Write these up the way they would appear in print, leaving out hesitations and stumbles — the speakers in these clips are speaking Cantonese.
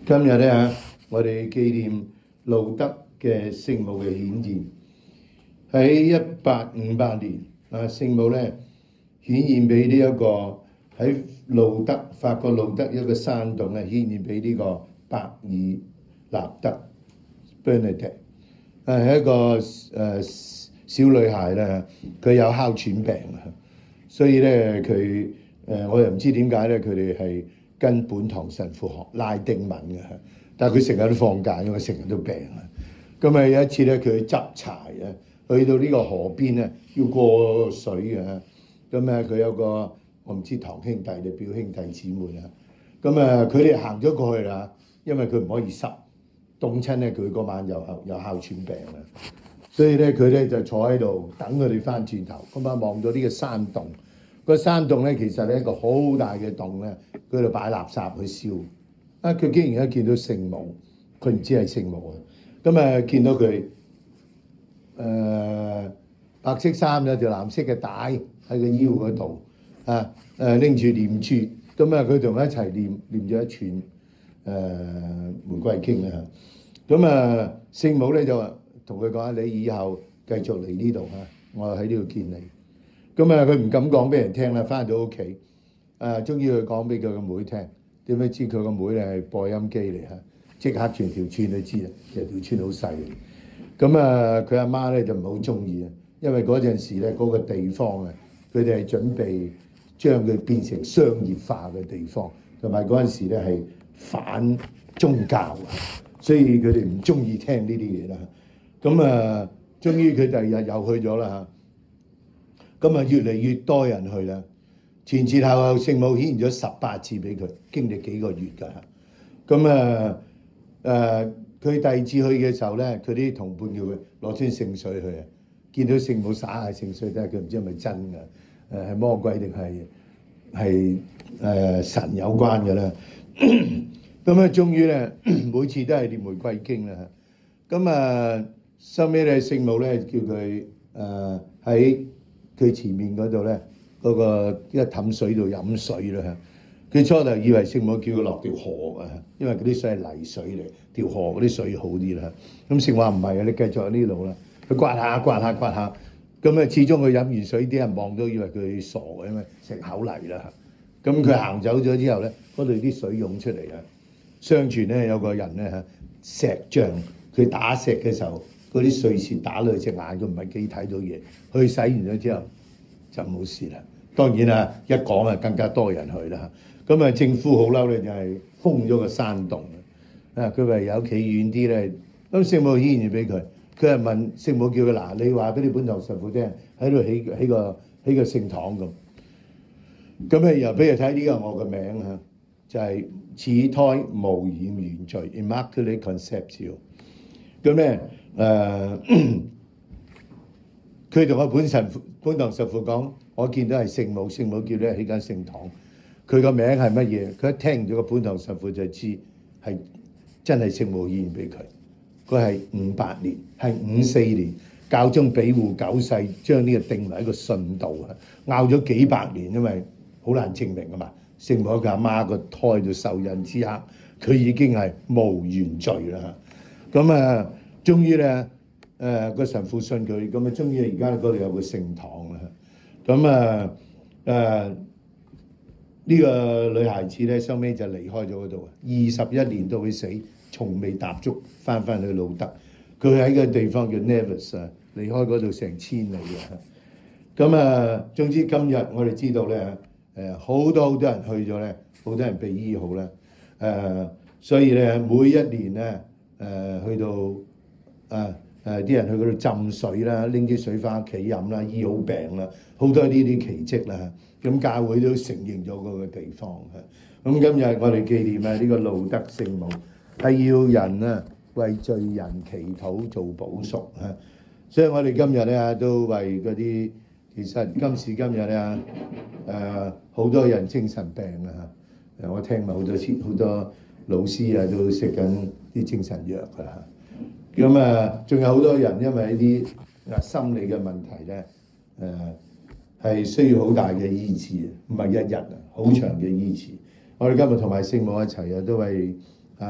今日咧，我哋紀念路德嘅聖母嘅顯現。喺1858年，聖母咧顯現俾呢一個喺路德法國路德一個山洞咧，顯現俾呢個伯爾納德 Bernadette， 係一個小女孩咧，佢有哮喘病啊，所以咧佢我又唔知點解咧，佢哋係跟本堂神父學拉丁文嘅，但係佢成日都放假，因為成日都病啊。咁有一次咧，佢去執柴啊，去到呢個河邊咧，要過水嘅。咁佢有個我唔知堂兄弟定表兄弟姊妹啊。咁佢哋行咗過去啦，因為佢唔可以濕，凍親咧佢嗰晚有哮喘病啊。所以咧佢咧就坐喺度等佢哋翻轉頭。咁望到呢個山洞，個山洞咧其實係一個好大嘅洞咧，佢度擺垃圾去燒。佢竟然一見到聖母，佢唔知係聖母啊！咁見到佢白色衫有條藍色嘅帶喺個腰嗰度拎住念珠，咁佢同佢一齊念咗一串玫瑰經啊！咁聖母咧就同佢講：你以後繼續嚟呢度我喺呢度見你。咁佢唔敢講俾人聽啦，翻到屋企終於佢講俾佢個妹聽，點解知佢個妹咧係播音機嚟即刻全條村都知啦，其實條村好細。咁佢阿媽咧就唔係好中意啊，因為嗰陣時咧嗰個地方佢哋係準備將佢變成商業化嘅地方，同埋嗰陣時咧係反宗教所以佢哋唔中意聽呢啲嘢啦。咁終於佢第二日又去咗啦嚇，咁越嚟越多人去啦，前後後聖母顯現咗18次俾佢，經歷幾個月㗎嚇。咁佢第二次去嘅時候咧，佢啲同伴叫佢攞樽聖水去見到聖母灑下聖水，但係佢唔知係咪真㗎，係魔鬼定係神有關嘅啦。咁終於咧每次都係念玫瑰經啦。咁收尾咧聖母咧叫佢喺佢前面嗰度咧嗰個一氹水度飲水啦。佢初頭以為聖母叫佢落條河因為嗰啲水係泥水嚟，條河嗰啲水好啲啦。咁聖母話唔係你繼續喺呢度啦。佢刮下，咁始終佢飲完水，啲人望到以為佢傻嘅，因為成口泥啦。咁佢行走咗之後咧，嗰度啲水湧出嚟相傳咧有個人咧石像，佢打石嘅時候，嗰啲碎屑打落隻眼，佢唔係幾睇到嘢。佢洗完咗之後就冇事啦。當然一講更加多人去啦。咁政府好嬲咧，就係封咗個山洞佢話有企遠啲咧。咁聖母顯現俾佢，佢係問聖母叫佢嗱，你話俾你本堂神父聽，喺度起個聖堂咁。咁又俾佢睇呢個我嘅名就係始胎無染原罪 Immaculate Conception。咁咧佢同個本堂神父講，我見到係聖母，聖母叫你起間聖堂。佢個名係乜嘢？佢一聽咗個本堂神父就知係真係聖母顯現俾佢。佢係58年，係54年，教宗庇護9世將呢個定為一個信道拗咗幾百年，因為好難證明嘛。聖母喺佢阿媽個胎度受孕之刻，佢已經係無原罪啦。咁終於咧個神父信佢，咁終於而家嗰度有個聖堂啦。咁呢個女孩子咧，收尾就離開咗嗰度21年到佢死，從未踏足翻去路德。佢喺個地方叫 Nevis 離開嗰度成1000里咁總之今日我哋知道咧，好多人去咗咧，好多人被醫好啦。所以咧每一年咧去到啲人去嗰度浸水啦，拎啲水翻屋企飲啦，醫好病啦，好多呢啲奇蹟啦。咁教會都承認咗嗰個地方咁今日我哋紀念呢個路德聖母，係要人為罪人祈禱做補贖所以我哋今日咧都為嗰啲其實今時今日咧好多人精神病我聽聞好多老師都食緊啲精神藥咁仲有好多人因為呢啲心理嘅問題咧係需要好大嘅醫治，唔係一日好長嘅醫治。我哋今日同埋聖母一齊都為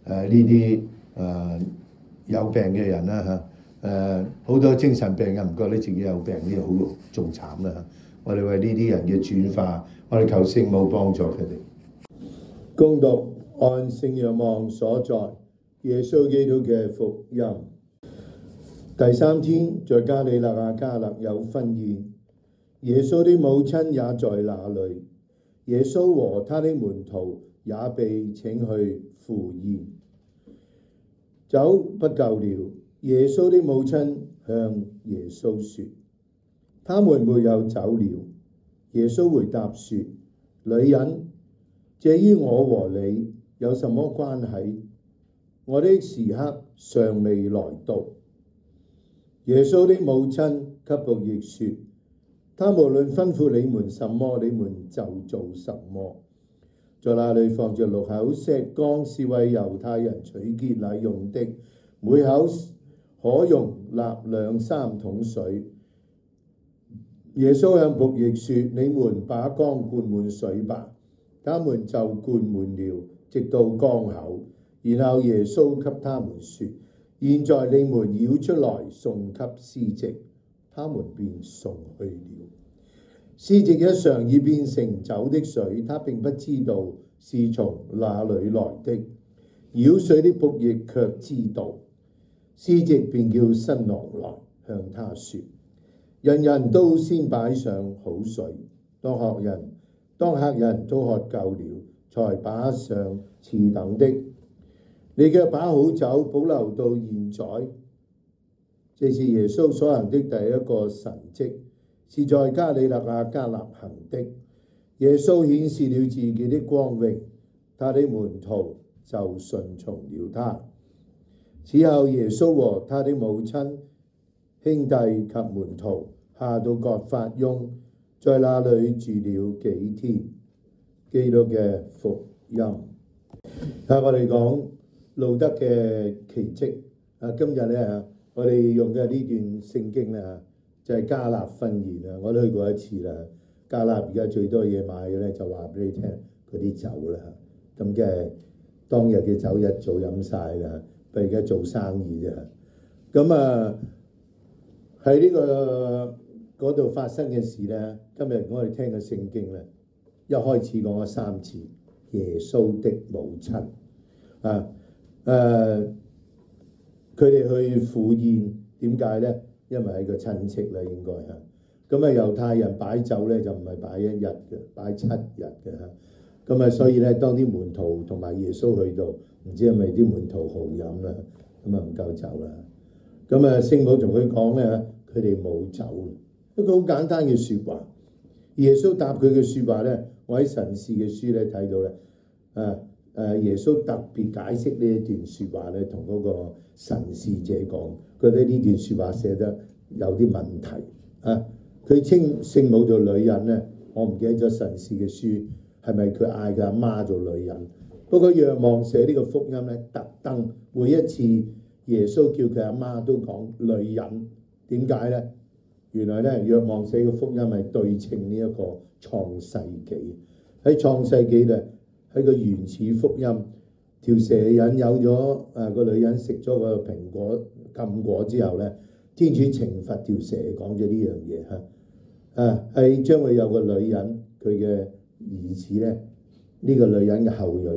呢啲有病嘅人啦好多精神病人唔覺得自己有病，呢個好仲慘啦。我哋為呢啲人嘅轉化，我哋求聖母幫助佢哋。恭讀按聖若望所在耶穌基督嘅福音。第3天，在加里肋亞迦勒有婚宴，耶穌的母親也在那裡。耶穌和他的門徒也被請去赴宴。酒不夠了，耶穌的母親向耶穌說：他們沒有酒了。耶穌回答說：女人，這於我和你有什麼關係？我的時刻尚未來到。耶穌的母親給僕役說：他無論吩咐你們什麼，你們就做什麼。在那裡放着6口石缸，是為猶太人取潔禮用的，每口可容納2、3桶水。耶穌向僕役說：你們把缸灌滿水吧。他們就灌滿了，直到缸口。然後耶穌給他們說：現在你們舀出來送給司席。他們便送去了。司席一嘗已變成酒的水，他並不知道是從哪裡來的。舀水的僕役卻知道。司席便叫新郎來，向他說：人人都先擺上好水，當客人都喝夠了，才擺上次等的。你卻把好酒保留到現在。這是耶穌所行的第一個神蹟，是在加里肋亞迦勒行的。耶穌顯示了自己的光榮，他的門徒就順從了他。此後，耶穌和他的母親、兄弟及門徒下到葛法翁，在那裡住了幾天。基督嘅福音。我哋講路德嘅奇蹟。今日咧，我哋用嘅呢段聖經咧，就係迦納婚宴啊！我都去過一次啦。迦納而家最多嘢買嘅咧，就話俾你聽嗰啲酒啦。咁即係當日嘅酒一早飲晒啦，不過而家做生意啫。咁喺呢個嗰度發生嘅事咧，今日我哋聽嘅聖經咧，一開始講咗3次耶穌的母親佢哋去赴宴，點解咧？因為係個親戚啦，應該嚇。咁猶太人擺酒咧就唔係擺1日嘅，擺7日嘅嚇。咁所以咧，當啲門徒同埋耶穌去到，唔知係咪啲門徒豪飲啦，咁唔夠酒啦。咁聖母同佢講咧，佢哋冇酒。一個好簡單嘅説話。耶穌答佢嘅説話咧，我喺神視嘅書咧睇到咧，耶穌特別解釋呢一段説話咧，同嗰個神視者講，覺得呢段説話寫得有啲問題佢稱聖母做女人咧，我唔記得咗神視嘅書係咪佢嗌佢阿媽做女人？不過若望寫呢個福音咧，特登每一次耶穌叫佢阿媽都講女人，點解咧？原來咧，若望寫嘅福音係對稱呢一個創世紀。喺創世紀咧，喺個原始福音，條蛇引誘咗個女人食咗個蘋果禁果之後咧，天主懲罰條蛇，講咗呢樣嘢係將會有個女人佢嘅兒子咧，呢個女人嘅後裔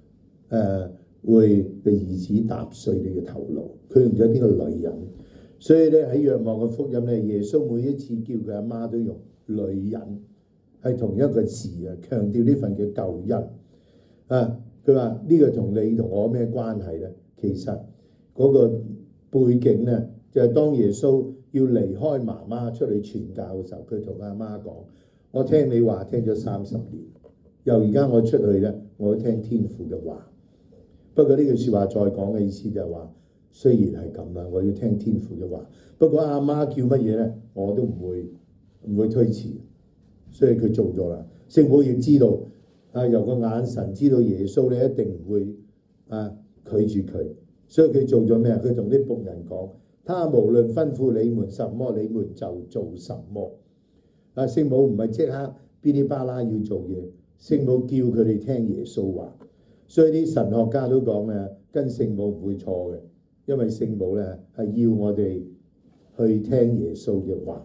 會嘅兒子踏碎你嘅頭顱，佢用咗呢個女人。所以咧，喺若望嘅福音咧，耶穌每一次叫佢阿媽都用女人，係同一個字強調呢份嘅救恩佢話呢個同你同我咩關係咧？其實嗰個背景咧，就係當耶穌要離開媽媽出去傳教嘅時候，佢同阿媽講：我聽你話聽咗30年，由而家我出去咧，我聽天父嘅話。不過呢句説話再講嘅意思就係話，雖然係咁我要聽天父嘅話。不過阿媽叫乜嘢咧，我都唔會推辭。所以佢做咗啦。聖母亦知道由個眼神知道耶穌咧一定唔會拒絕佢，所以佢做咗咩？佢同啲僕人講：他無論吩咐你們什麼，你們就做什麼。聖母唔係即刻噼哩啪啦要做嘢，聖母叫佢哋聽耶穌話。 所以啲神學家都講咧，跟聖母唔會錯嘅，因為聖母咧係要我哋去聽耶穌嘅話。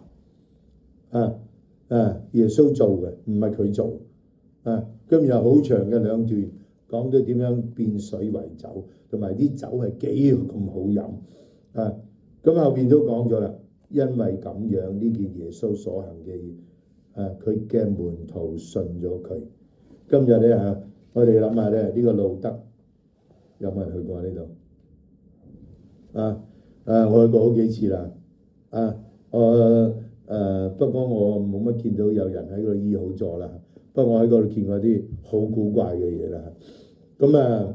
耶穌做嘅，唔係佢做。今日有好長嘅兩段講到點樣變水為酒，同埋啲酒係幾咁好飲。咁後邊都講咗啦，因為咁樣呢件耶穌所行嘅嘢，佢嘅門徒信咗佢。今日咧我哋諗下咧，呢個路德有冇人去過呢度？我去過好幾次啦。不過我冇乜見到有人喺嗰度醫好咗啦。不過我喺嗰度見過啲好古怪嘅嘢啦。咁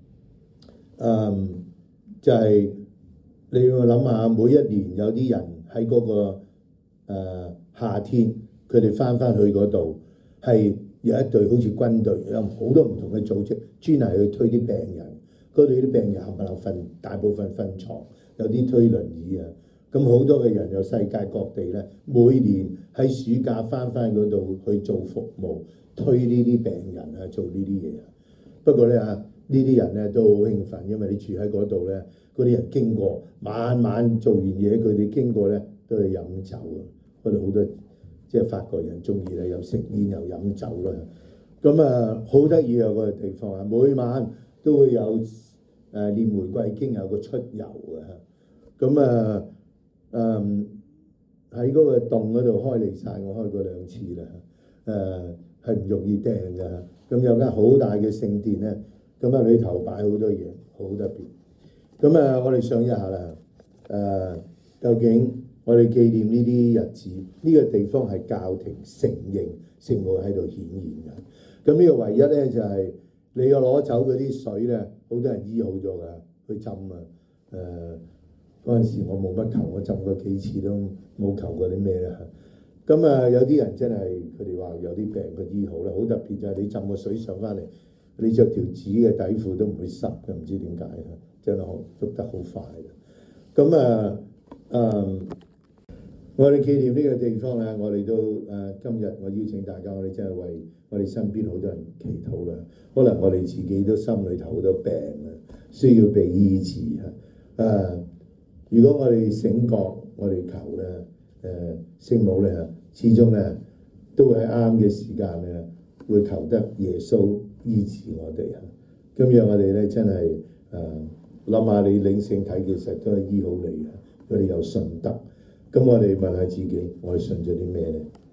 就係你要諗下，每一年有啲人喺嗰個夏天，佢哋翻去嗰度係有一隊好似軍隊，有好多唔同嘅組織，專係去推啲病人。嗰度啲病人冚唪唥瞓，大部分瞓床，有啲推輪椅啊。咁好多嘅人由世界各地咧，每年喺暑假翻嗰度去做服務，推呢啲病人做呢啲嘢。不過咧呢啲人咧都好興奮，因為你住喺嗰度咧，嗰啲人經過晚晚做完嘢，佢哋經過咧都係飲酒啊。嗰度好多即係法國人中意咧，又食煙又飲酒啦。咁好得意啊！嗰個地方每晚都會有念玫瑰經有個出遊咁喺嗰個洞嗰度開嚟晒，我開過2次啦。係唔容易訂㗎。咁有間好大嘅聖殿咧，咁裏頭擺好多嘢，好特別。咁我哋想一下啦。究竟我哋紀念呢啲日子，呢個地方係教廷承認聖母喺度顯現㗎。咁呢個唯一咧就係你要攞走嗰啲水咧，好多人醫好咗㗎，去浸嗰陣時我冇乜求，我浸過幾次都冇求過啲咩啦。咁有啲人真係佢哋話有啲病佢醫好啦，好特別就係你浸個水上翻嚟，你着條紙嘅底褲都唔會濕嘅，唔知點解真係喐得好快嘅。我哋紀念呢個地方咧，我哋都今日我邀請大家，我哋真係為我哋身邊好多人祈禱啦。可能我哋自己都心裏頭好多病需要被醫治。如果我哋醒覺，我哋求咧，聖母咧，始終咧都會喺啱嘅時間咧，會求得耶穌醫治我哋。咁樣我哋咧真係諗下你領聖體，其實都係醫好你嘅，我哋有信德。咁我哋問下自己，我哋信咗啲咩咧？